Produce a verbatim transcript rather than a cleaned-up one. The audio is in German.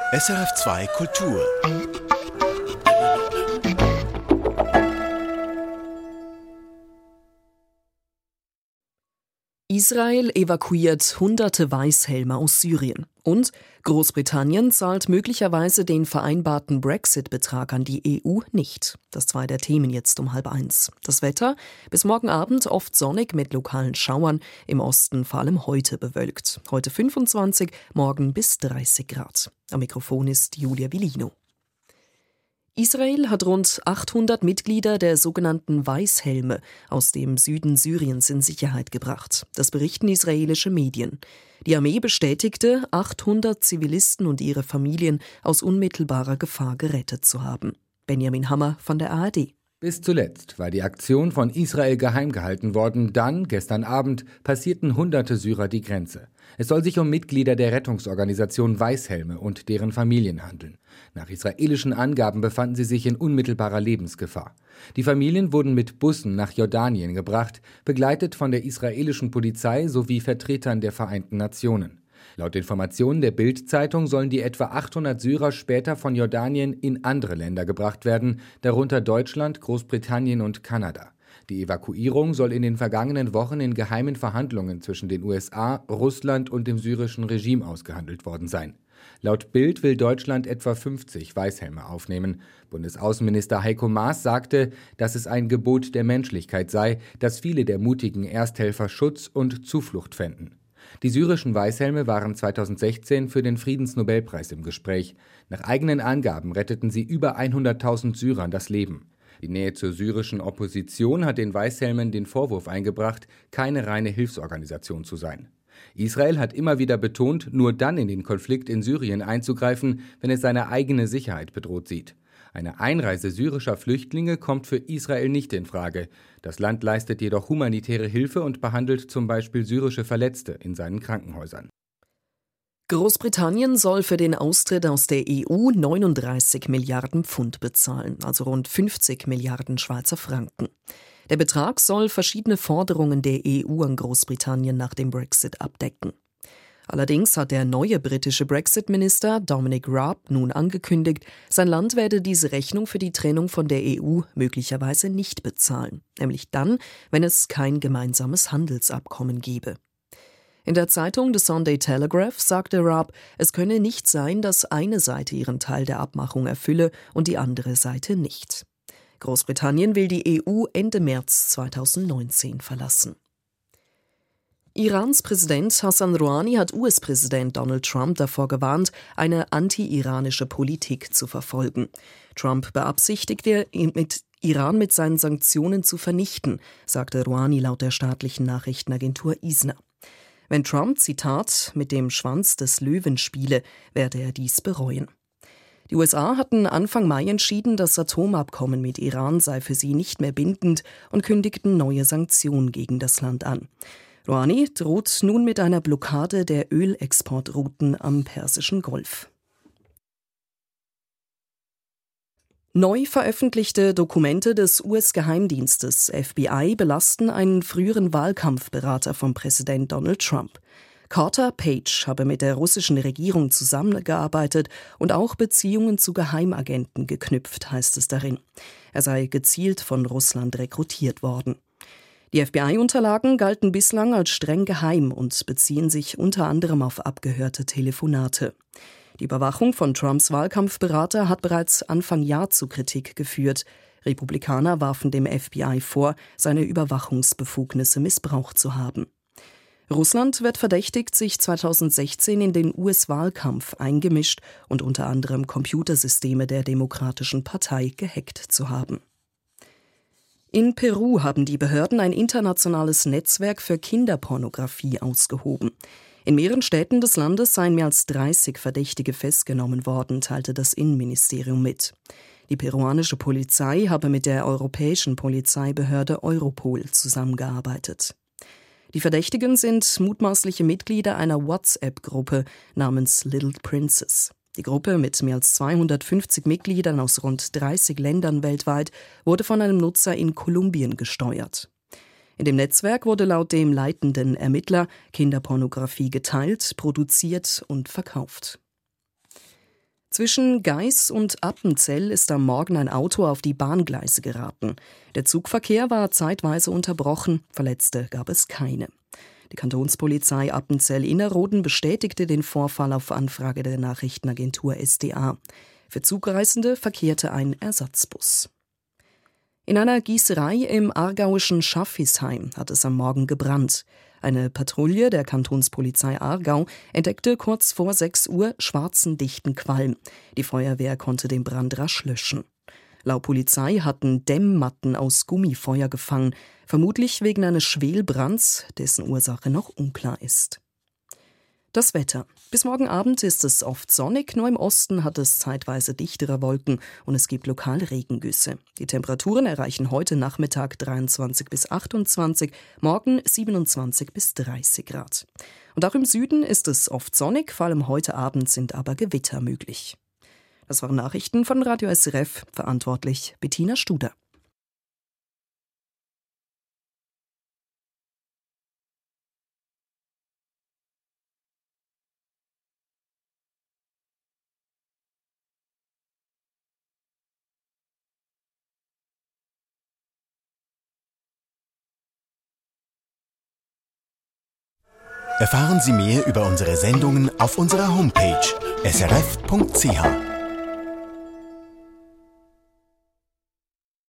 S R F zwei Kultur. Israel evakuiert hunderte Weißhelme aus Syrien. Und Großbritannien zahlt möglicherweise den vereinbarten Brexit-Betrag an die E U nicht. Das zwei der Themen jetzt um halb eins. Das Wetter: bis morgen Abend oft sonnig mit lokalen Schauern, im Osten vor allem heute bewölkt. Heute fünfundzwanzig, morgen bis dreißig Grad. Am Mikrofon ist Julia Villino. Israel hat rund achthundert Mitglieder der sogenannten Weißhelme aus dem Süden Syriens in Sicherheit gebracht. Das berichten israelische Medien. Die Armee bestätigte, achthundert Zivilisten und ihre Familien aus unmittelbarer Gefahr gerettet zu haben. Benjamin Hammer von der A R D. Bis zuletzt war die Aktion von Israel geheim gehalten worden. Dann, gestern Abend, passierten hunderte Syrer die Grenze. Es soll sich um Mitglieder der Rettungsorganisation Weißhelme und deren Familien handeln. Nach israelischen Angaben befanden sie sich in unmittelbarer Lebensgefahr. Die Familien wurden mit Bussen nach Jordanien gebracht, begleitet von der israelischen Polizei sowie Vertretern der Vereinten Nationen. Laut Informationen der Bild-Zeitung sollen die etwa achthundert Syrer später von Jordanien in andere Länder gebracht werden, darunter Deutschland, Großbritannien und Kanada. Die Evakuierung soll in den vergangenen Wochen in geheimen Verhandlungen zwischen den U S A, Russland und dem syrischen Regime ausgehandelt worden sein. Laut Bild will Deutschland etwa fünfzig Weißhelme aufnehmen. Bundesaußenminister Heiko Maas sagte, dass es ein Gebot der Menschlichkeit sei, dass viele der mutigen Ersthelfer Schutz und Zuflucht fänden. Die syrischen Weißhelme waren zweitausendsechzehn für den Friedensnobelpreis im Gespräch. Nach eigenen Angaben retteten sie über hunderttausend Syrern das Leben. Die Nähe zur syrischen Opposition hat den Weißhelmen den Vorwurf eingebracht, keine reine Hilfsorganisation zu sein. Israel hat immer wieder betont, nur dann in den Konflikt in Syrien einzugreifen, wenn es seine eigene Sicherheit bedroht sieht. Eine Einreise syrischer Flüchtlinge kommt für Israel nicht in Frage. Das Land leistet jedoch humanitäre Hilfe und behandelt zum Beispiel syrische Verletzte in seinen Krankenhäusern. Großbritannien soll für den Austritt aus der E U neununddreißig Milliarden Pfund bezahlen, also rund fünfzig Milliarden Schweizer Franken. Der Betrag soll verschiedene Forderungen der E U an Großbritannien nach dem Brexit abdecken. Allerdings hat der neue britische Brexit-Minister Dominic Raab nun angekündigt, sein Land werde diese Rechnung für die Trennung von der E U möglicherweise nicht bezahlen, nämlich dann, wenn es kein gemeinsames Handelsabkommen gebe. In der Zeitung The Sunday Telegraph sagte Raab, es könne nicht sein, dass eine Seite ihren Teil der Abmachung erfülle und die andere Seite nicht. Großbritannien will die E U Ende März zweitausendneunzehn verlassen. Irans Präsident Hassan Rouhani hat U S-Präsident Donald Trump davor gewarnt, eine anti-iranische Politik zu verfolgen. Trump beabsichtigte, mit Iran mit seinen Sanktionen zu vernichten, sagte Rouhani laut der staatlichen Nachrichtenagentur I S N A. Wenn Trump, Zitat, mit dem Schwanz des Löwen spiele, werde er dies bereuen. Die U S A hatten Anfang Mai entschieden, das Atomabkommen mit Iran sei für sie nicht mehr bindend und kündigten neue Sanktionen gegen das Land an. Rouhani droht nun mit einer Blockade der Ölexportrouten am Persischen Golf. Neu veröffentlichte Dokumente des U S-Geheimdienstes F B I belasten einen früheren Wahlkampfberater von Präsident Donald Trump. Carter Page habe mit der russischen Regierung zusammengearbeitet und auch Beziehungen zu Geheimagenten geknüpft, heißt es darin. Er sei gezielt von Russland rekrutiert worden. Die F B I-Unterlagen galten bislang als streng geheim und beziehen sich unter anderem auf abgehörte Telefonate. Die Überwachung von Trumps Wahlkampfberater hat bereits Anfang Jahr zu Kritik geführt. Republikaner warfen dem F B I vor, seine Überwachungsbefugnisse missbraucht zu haben. Russland wird verdächtigt, sich zweitausendsechzehn in den U S-Wahlkampf eingemischt und unter anderem Computersysteme der Demokratischen Partei gehackt zu haben. In Peru haben die Behörden ein internationales Netzwerk für Kinderpornografie ausgehoben. In mehreren Städten des Landes seien mehr als dreißig Verdächtige festgenommen worden, teilte das Innenministerium mit. Die peruanische Polizei habe mit der europäischen Polizeibehörde Europol zusammengearbeitet. Die Verdächtigen sind mutmaßliche Mitglieder einer WhatsApp-Gruppe namens Little Princess. Die Gruppe mit mehr als zweihundertfünfzig Mitgliedern aus rund dreißig Ländern weltweit wurde von einem Nutzer in Kolumbien gesteuert. In dem Netzwerk wurde laut dem leitenden Ermittler Kinderpornografie geteilt, produziert und verkauft. Zwischen Geis und Appenzell ist am Morgen ein Auto auf die Bahngleise geraten. Der Zugverkehr war zeitweise unterbrochen, Verletzte gab es keine. Die Kantonspolizei Appenzell-Innerrhoden bestätigte den Vorfall auf Anfrage der Nachrichtenagentur S D A. Für Zugreisende verkehrte ein Ersatzbus. In einer Gießerei im aargauischen Schaffisheim hat es am Morgen gebrannt. Eine Patrouille der Kantonspolizei Aargau entdeckte kurz vor sechs Uhr schwarzen, dichten Qualm. Die Feuerwehr konnte den Brand rasch löschen. Laut Polizei hatten Dämmmatten aus Gummi Feuer gefangen, vermutlich wegen eines Schwelbrands, dessen Ursache noch unklar ist. Das Wetter. Bis morgen Abend ist es oft sonnig, nur im Osten hat es zeitweise dichtere Wolken und es gibt lokal Regengüsse. Die Temperaturen erreichen heute Nachmittag dreiundzwanzig bis achtundzwanzig, morgen siebenundzwanzig bis dreißig Grad. Und auch im Süden ist es oft sonnig, vor allem heute Abend sind aber Gewitter möglich. Das waren Nachrichten von Radio S R F, verantwortlich Bettina Studer. Erfahren Sie mehr über unsere Sendungen auf unserer Homepage s r f punkt c h.